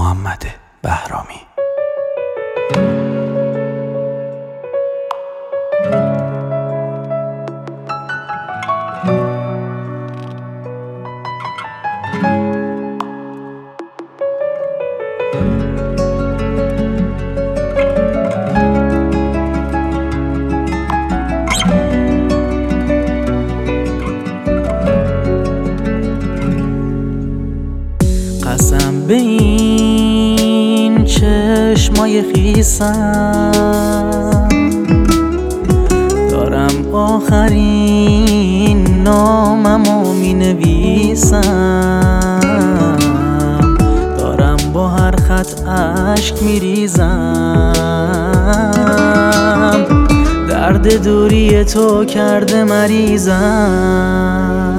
محمد بهرامی. قسم به این چشمای خیسم، دارم آخرین ناممو می نویسم، دارم با هر خط اشک می ریزم، درد دوری تو کرده مریضم.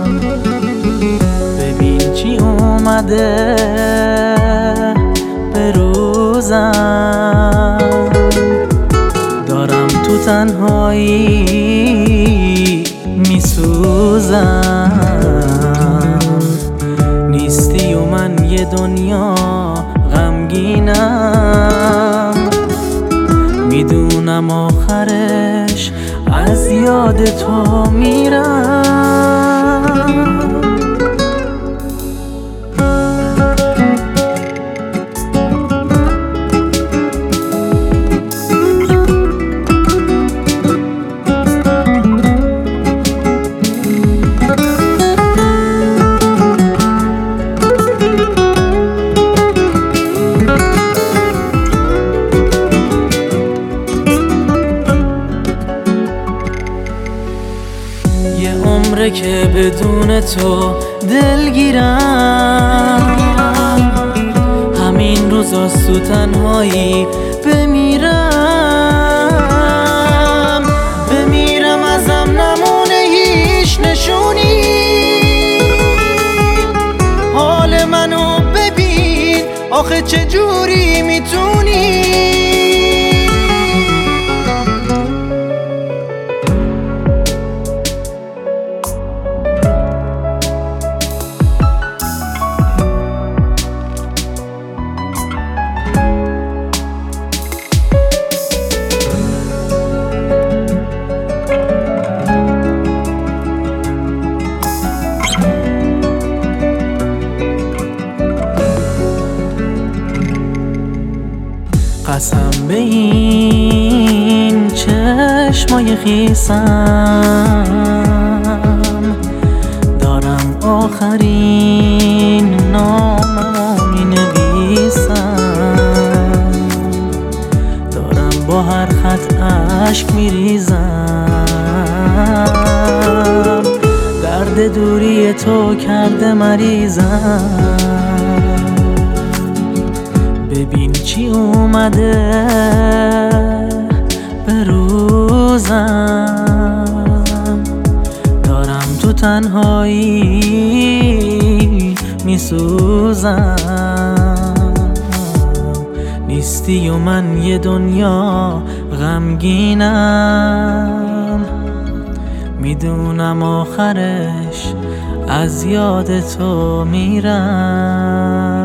ببین چی اومده به روزم، دارم تو تنهایی میسوزم. نیستی و من یه دنیا غمگینم، میدونم آخرش از یاد تو میرم. یه عمره که بدون تو دلگیرم، همین روزاست تو تنهایی بمیرم. بمیرم ازم نمونه هیچ نشونی، حال منو ببین آخه چجوری میتونی. قسم به این چشمای خیسم، دارم آخرین ناممو می نویسم، دارم با هر خط اشک می ریزم، درد دوری تو کرده مریضم. ببین چی اومده به روزم، دارم تو تنهایی میسوزم. نیستی و من یه دنیا غمگینم، میدونم آخرش از یاد تو میرم.